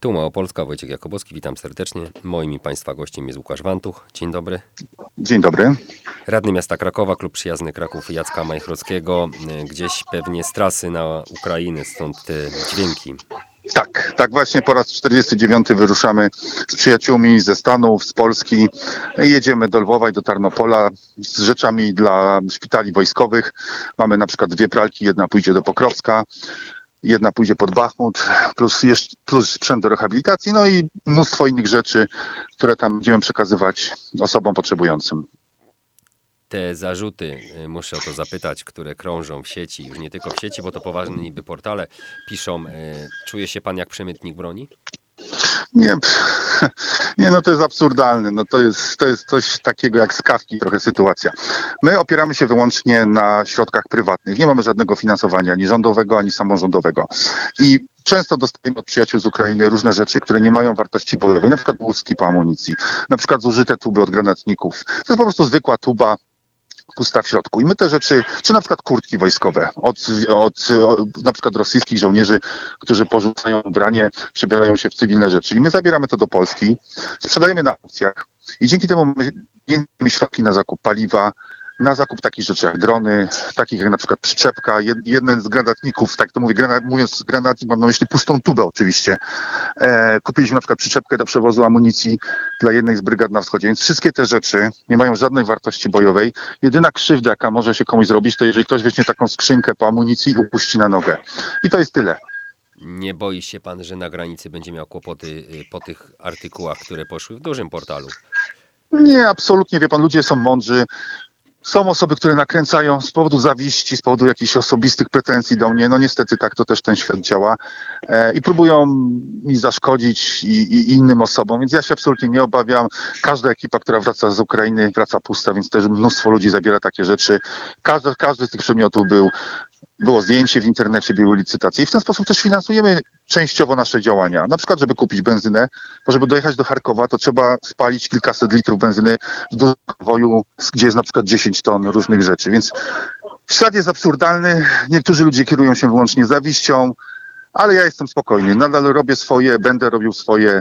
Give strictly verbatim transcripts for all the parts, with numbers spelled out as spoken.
Tu Małopolska, Wojciech Jakubowski, witam serdecznie. Moim i Państwa gościem jest Łukasz Wantuch. Dzień dobry. Dzień dobry. Radny miasta Krakowa, Klub Przyjazny Kraków Jacka Majchrowskiego. Gdzieś pewnie z trasy na Ukrainę, stąd te dźwięki. Tak, tak właśnie po raz czterdziesty dziewiąty wyruszamy z przyjaciółmi ze Stanów, z Polski. Jedziemy do Lwowa i do Tarnopola z rzeczami dla szpitali wojskowych. Mamy na przykład dwie pralki, jedna pójdzie do Pokrowska, jedna pójdzie pod Bachmut, plus, jeszcze, plus sprzęt do rehabilitacji, no i mnóstwo innych rzeczy, które tam będziemy przekazywać osobom potrzebującym. Te zarzuty, muszę o to zapytać, które krążą w sieci, już nie tylko w sieci, bo to poważne niby portale piszą, czuje się pan jak przemytnik broni? Nie, nie, no to jest absurdalne. No to jest, to jest coś takiego jak z Kafki trochę sytuacja. My opieramy się wyłącznie na środkach prywatnych. Nie mamy żadnego finansowania ani rządowego, ani samorządowego. I często dostajemy od przyjaciół z Ukrainy różne rzeczy, które nie mają wartości bojowej. Na przykład łuski po amunicji, na przykład zużyte tuby od granatników. To jest po prostu zwykła tuba, pusta w środku. I my te rzeczy, czy na przykład kurtki wojskowe od, od, od na przykład rosyjskich żołnierzy, którzy porzucają ubranie, przebierają się w cywilne rzeczy. I my zabieramy to do Polski, sprzedajemy na aukcjach i dzięki temu mamy środki na zakup paliwa, na zakup takich rzeczy jak drony, takich jak na przykład przyczepka. Jeden z granatników, tak to mówię, granat, mówiąc granatnik, mam na myśli pustą tubę oczywiście. E, kupiliśmy na przykład przyczepkę do przewozu amunicji dla jednej z brygad na wschodzie. Więc wszystkie te rzeczy nie mają żadnej wartości bojowej. Jedyna krzywda, jaka może się komuś zrobić, to jeżeli ktoś weźmie taką skrzynkę po amunicji i upuści na nogę. I to jest tyle. Nie boi się pan, że na granicy będzie miał kłopoty po tych artykułach, które poszły w dużym portalu? Nie, absolutnie. Wie pan, ludzie są mądrzy. Są osoby, które nakręcają z powodu zawiści, z powodu jakichś osobistych pretensji do mnie. No niestety tak to też ten świat działa. E, I próbują mi zaszkodzić i, i innym osobom, więc ja się absolutnie nie obawiam. Każda ekipa, która wraca z Ukrainy, wraca pusta, więc też mnóstwo ludzi zabiera takie rzeczy. Każdy, każdy z tych przedmiotów był Było zdjęcie w internecie, były licytacje i w ten sposób też finansujemy częściowo nasze działania. Na przykład, żeby kupić benzynę, bo żeby dojechać do Charkowa, to trzeba spalić kilkaset litrów benzyny w dużym konwoju, gdzie jest na przykład dziesięć ton różnych rzeczy. Więc świat jest absurdalny. Niektórzy ludzie kierują się wyłącznie zawiścią, ale ja jestem spokojny. Nadal robię swoje, będę robił swoje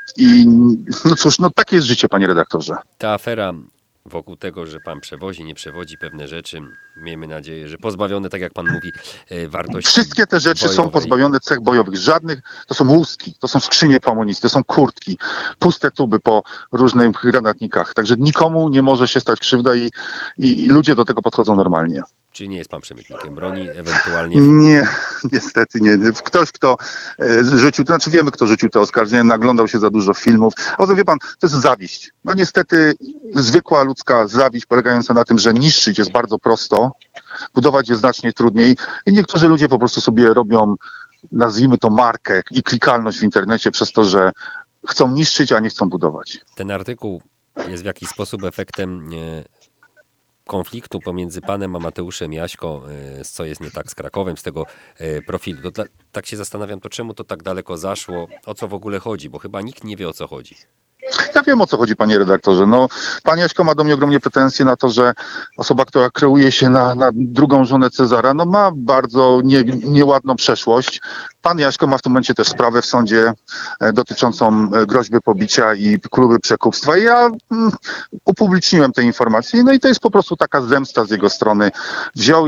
i no cóż, no takie jest życie, panie redaktorze. Ta afera wokół tego, że pan przewozi, nie przewodzi pewne rzeczy, miejmy nadzieję, że pozbawione, tak jak pan mówi, wartości Wszystkie te rzeczy bojowej. Są pozbawione cech bojowych. Żadnych, to są łuski, to są skrzynie po amunicji, to są kurtki, puste tuby po różnych granatnikach. Także nikomu nie może się stać krzywda i, i, i ludzie do tego podchodzą normalnie. Czyli nie jest pan przemytnikiem broni, ewentualnie... Nie, niestety nie. Ktoś, kto e, rzucił, to znaczy wiemy, kto rzucił te oskarżenia, naglądał się za dużo filmów. Ale wie pan, to jest zawiść. No niestety zwykła ludzka zawiść polegająca na tym, że niszczyć jest bardzo prosto, budować jest znacznie trudniej i niektórzy ludzie po prostu sobie robią, nazwijmy to markę i klikalność w internecie przez to, że chcą niszczyć, a nie chcą budować. Ten artykuł jest w jakiś sposób efektem... Nie... konfliktu pomiędzy panem a Mateuszem Jaśko, co jest nie tak z Krakowem, z tego profilu. To ta, tak się zastanawiam, to czemu to tak daleko zaszło, o co w ogóle chodzi, bo chyba nikt nie wie, o co chodzi. Ja wiem, o co chodzi, panie redaktorze. No, pan Jaśko ma do mnie ogromnie pretensje na to, że osoba, która kreuje się na, na drugą żonę Cezara, no ma bardzo nie, nieładną przeszłość. Pan Jaśko ma w tym momencie też sprawę w sądzie e, dotyczącą e, groźby pobicia i próby przekupstwa. I ja mm, upubliczniłem te informacje, no i to jest po prostu taka zemsta z jego strony. Wziął,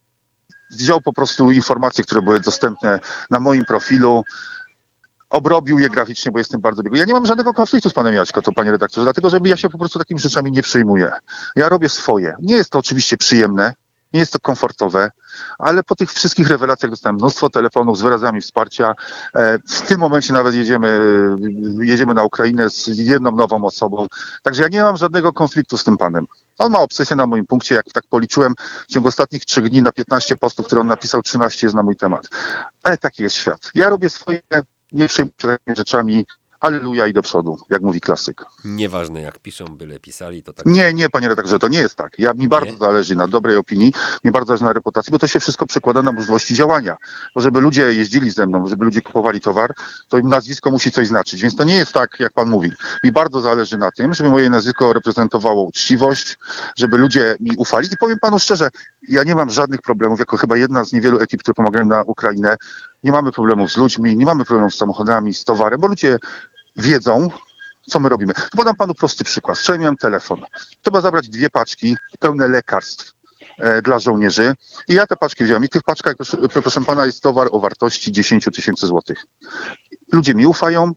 wziął po prostu informacje, które były dostępne na moim profilu, obrobił je graficznie, bo jestem bardzo biegły. Ja nie mam żadnego konfliktu z panem Jaśko, to panie redaktorze, dlatego że ja się po prostu takimi rzeczami nie przejmuję. Ja robię swoje. Nie jest to oczywiście przyjemne, nie jest to komfortowe, ale po tych wszystkich rewelacjach dostałem mnóstwo telefonów z wyrazami wsparcia. W tym momencie nawet jedziemy, jedziemy na Ukrainę z jedną nową osobą. Także ja nie mam żadnego konfliktu z tym panem. On ma obsesję na moim punkcie, jak tak policzyłem, w ciągu ostatnich trzech dni na piętnaście postów, które on napisał, trzynaście jest na mój temat. Ale taki jest świat. Ja robię swoje, nie przejmuję się takimi rzeczami. Alleluja i do przodu, jak mówi klasyk. Nieważne jak piszą, byle pisali, to tak... Nie, nie, panie redaktorze, to nie jest tak. Ja, mi bardzo nie? zależy na dobrej opinii, mi bardzo zależy na reputacji, bo to się wszystko przekłada na możliwości działania. Bo żeby ludzie jeździli ze mną, żeby ludzie kupowali towar, to im nazwisko musi coś znaczyć. Więc to nie jest tak, jak pan mówi. Mi bardzo zależy na tym, żeby moje nazwisko reprezentowało uczciwość, żeby ludzie mi ufali. I powiem panu szczerze, ja nie mam żadnych problemów, jako chyba jedna z niewielu ekip, które pomagają na Ukrainę, nie mamy problemów z ludźmi, nie mamy problemów z samochodami, z towarem, bo ludzie wiedzą, co my robimy. Podam panu prosty przykład. Wczoraj miałem telefon. Trzeba zabrać dwie paczki pełne lekarstw e, dla żołnierzy i ja te paczki wziąłem. I w tych paczkach, proszę, proszę pana, jest towar o wartości dziesięć tysięcy złotych. Ludzie mi ufają,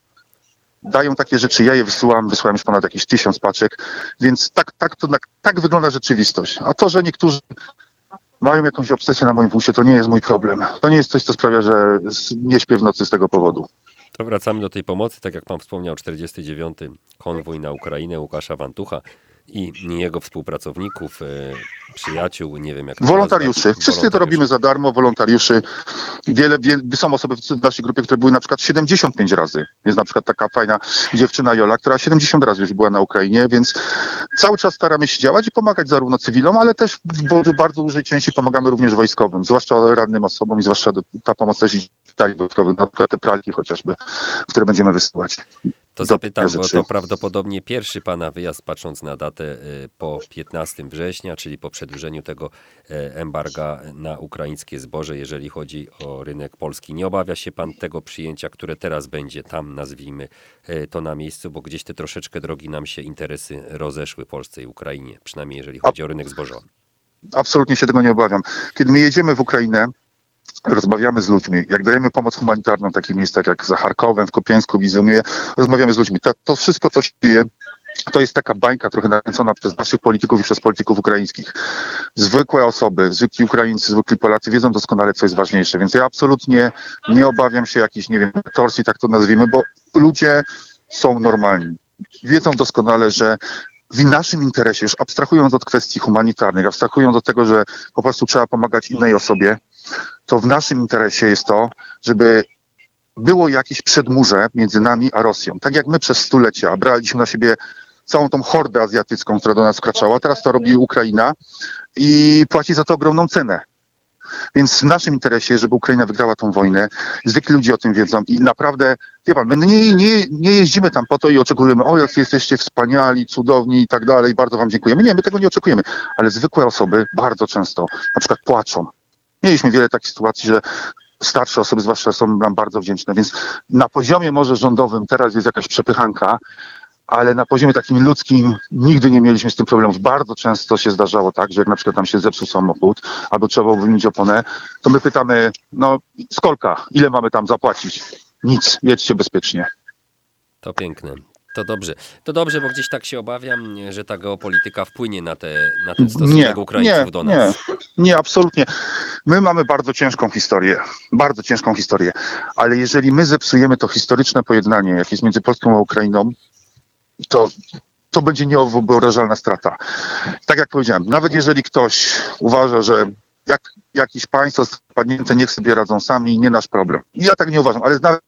dają takie rzeczy, ja je wysyłam, wysłałem już ponad jakieś tysiąc paczek, więc tak, tak, to, tak, tak wygląda rzeczywistość. A to, że niektórzy mają jakąś obsesję na moim wójcie, to nie jest mój problem. To nie jest coś, co sprawia, że nie śpię w nocy z tego powodu. To wracamy do tej pomocy, tak jak pan wspomniał, czterdziesty dziewiąty konwój na Ukrainę Łukasza Wantucha i jego współpracowników, e, przyjaciół, nie wiem jak to Wolontariuszy. nazwać. Wszyscy to robimy za darmo, wolontariuszy. Wiele, wiele, są osoby w naszej grupie, które były na przykład siedemdziesiąt pięć razy. Jest na przykład taka fajna dziewczyna Jola, która siedemdziesiąt razy już była na Ukrainie, więc cały czas staramy się działać i pomagać zarówno cywilom, ale też w bardzo dużej części pomagamy również wojskowym, zwłaszcza rannym osobom i zwłaszcza ta pomoc też idzie dodatkowych, na przykład te pralki chociażby, które będziemy wysyłać. To zapytam, bo to prawdopodobnie pierwszy pana wyjazd, patrząc na datę po piętnastego września, czyli po przedłużeniu tego embarga na ukraińskie zboże, jeżeli chodzi o rynek polski. Nie obawia się pan tego przyjęcia, które teraz będzie tam, nazwijmy to na miejscu, bo gdzieś te troszeczkę drogi nam się interesy rozeszły Polsce i Ukrainie, przynajmniej jeżeli chodzi o rynek zbożowy. Absolutnie się tego nie obawiam. Kiedy my jedziemy w Ukrainę, rozmawiamy z ludźmi, jak dajemy pomoc humanitarną w takich miejscach jak za Charkowem, w Kupiańsku, w Izumie, rozmawiamy z ludźmi. To, to wszystko, co się dzieje, to jest taka bańka trochę nakręcona przez naszych polityków i przez polityków ukraińskich. Zwykłe osoby, zwykli Ukraińcy, zwykli Polacy wiedzą doskonale, co jest ważniejsze, więc ja absolutnie nie obawiam się jakichś, nie wiem, torsji, tak to nazwijmy, bo ludzie są normalni. Wiedzą doskonale, że w naszym interesie, już abstrahując od kwestii humanitarnych, abstrahując od tego, że po prostu trzeba pomagać innej osobie, to w naszym interesie jest to, żeby było jakieś przedmurze między nami a Rosją. Tak jak my przez stulecia braliśmy na siebie całą tą hordę azjatycką, która do nas wkraczała, teraz to robi Ukraina i płaci za to ogromną cenę. Więc w naszym interesie, żeby Ukraina wygrała tą wojnę, zwykli ludzie o tym wiedzą i naprawdę, wie pan, my nie, nie, nie jeździmy tam po to i oczekujemy, o jak jesteście wspaniali, cudowni i tak dalej, bardzo wam dziękujemy. Nie, my tego nie oczekujemy, ale zwykłe osoby bardzo często na przykład płaczą. Mieliśmy wiele takich sytuacji, że starsze osoby zwłaszcza są nam bardzo wdzięczne, więc na poziomie może rządowym teraz jest jakaś przepychanka, ale na poziomie takim ludzkim nigdy nie mieliśmy z tym problemów. Bardzo często się zdarzało tak, że jak na przykład tam się zepsuł samochód albo trzeba było wymienić oponę, to my pytamy, no skolka, ile mamy tam zapłacić? Nic, jedźcie bezpiecznie. To piękne. To dobrze. To dobrze, bo gdzieś tak się obawiam, że ta geopolityka wpłynie na, te, na ten stosunek nie, Ukraińców nie, do nas. Nie, nie, absolutnie. My mamy bardzo ciężką historię, bardzo ciężką historię, ale jeżeli my zepsujemy to historyczne pojednanie, jakie jest między Polską a Ukrainą, to, to będzie niewyobrażalna strata. Tak jak powiedziałem, nawet jeżeli ktoś uważa, że jak, jakieś państwo spadnięte niech sobie radzą sami, nie nasz problem. Ja tak nie uważam, ale nawet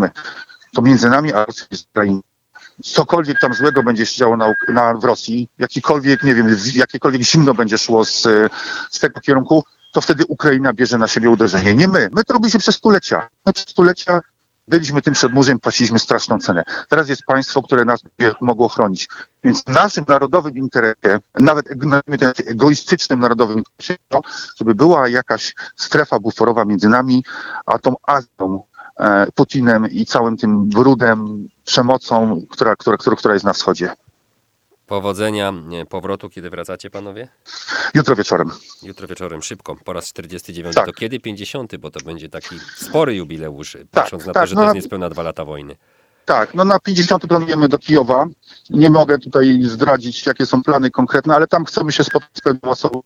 to między nami a Rosją jest Ukrainą. Cokolwiek tam złego będzie się działo na, na, w Rosji, jakikolwiek, nie wiem, jakiekolwiek zimno będzie szło z, z tego kierunku, to wtedy Ukraina bierze na siebie uderzenie. Nie my. My to robiliśmy przez stulecia. My przez stulecia byliśmy tym przedmurzem, płaciliśmy straszną cenę. Teraz jest państwo, które nas mogło chronić. Więc w naszym narodowym interesie, nawet egoistycznym narodowym interesie, żeby była jakaś strefa buforowa między nami a tą Azją, Putinem i całym tym brudem, przemocą, która, która, która, która jest na wschodzie. Powodzenia powrotu, kiedy wracacie, panowie? Jutro wieczorem. Jutro wieczorem, szybko, po raz czterdziesty dziewiąty. Tak. To kiedy pięćdziesiąty, bo to będzie taki spory jubileusz, tak, patrząc na tak, to, że no, to jest niespełna dwa lata wojny. Tak, no na pięćdziesiąty planujemy do Kijowa. Nie mogę tutaj zdradzić, jakie są plany konkretne, ale tam chcemy się spotkać z pewną osobą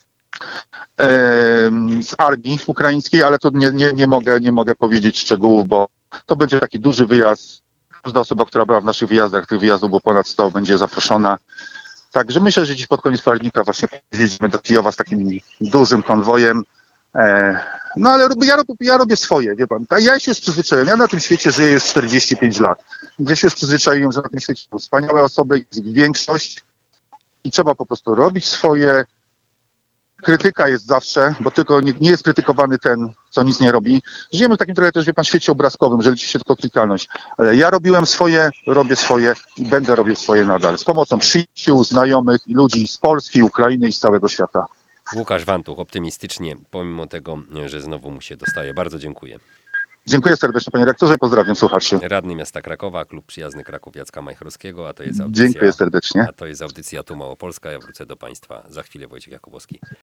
z armii ukraińskiej, ale to nie, nie, nie, mogę, nie mogę powiedzieć szczegółów, bo to będzie taki duży wyjazd. Każda osoba, która była w naszych wyjazdach, tych wyjazdów było ponad sto, będzie zaproszona. Także myślę, że dziś pod koniec października właśnie jedziemy do Kijowa z takim dużym konwojem. No ale ja robię, ja robię swoje, wie pan. Ja się już przyzwyczaiłem. Ja na tym świecie żyję już czterdzieści pięć lat. Ja się już przyzwyczaiłem, że na tym świecie są wspaniałe osoby, jest ich większość i trzeba po prostu robić swoje. Krytyka jest zawsze, bo tylko nie, nie jest krytykowany ten, co nic nie robi. Żyjemy w takim trochę też, wie pan, świecie obrazkowym, że liczy się tylko klikalność. Ale ja robiłem swoje, robię swoje i będę robił swoje nadal. Z pomocą przyjaciół, znajomych i ludzi z Polski, Ukrainy i z całego świata. Łukasz Wantuch, optymistycznie, pomimo tego, że znowu mu się dostaje. Bardzo dziękuję. Dziękuję serdecznie panie redaktorze, pozdrawiam słuchaczy. Radny Miasta Krakowa, Klub Przyjazny Kraków Jacka Majchrowskiego, a to jest audycja, Dziękuję serdecznie. a to jest audycja Tu Małopolska. Ja wrócę do Państwa za chwilę, Wojciech Jakubowski.